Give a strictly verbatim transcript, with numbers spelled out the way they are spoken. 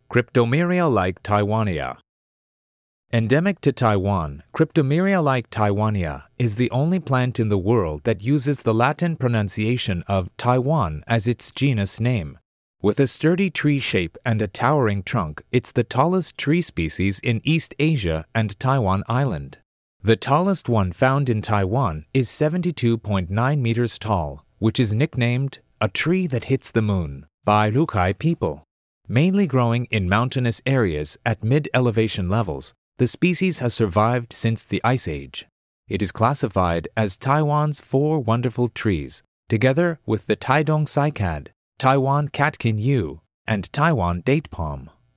Cryptomeria-like taiwania. Endemic to Taiwan, Cryptomeria-like taiwania is the only plant in the world that uses the Latin pronunciation of Taiwan as its genus name. With a sturdy tree shape and a towering trunk, it's the tallest tree species in East Asia and Taiwan Island. The tallest one found in Taiwan is seventy-two point nine meters tall, which is nicknamed a tree that hits the moon by Lukai people. Mainly growing in mountainous areas at mid-elevation levels, the species has survived since the Ice Age. It is classified as Taiwan's four wonderful trees, together with the Taidong cycad, Taiwan catkin yew, and Taiwan date palm.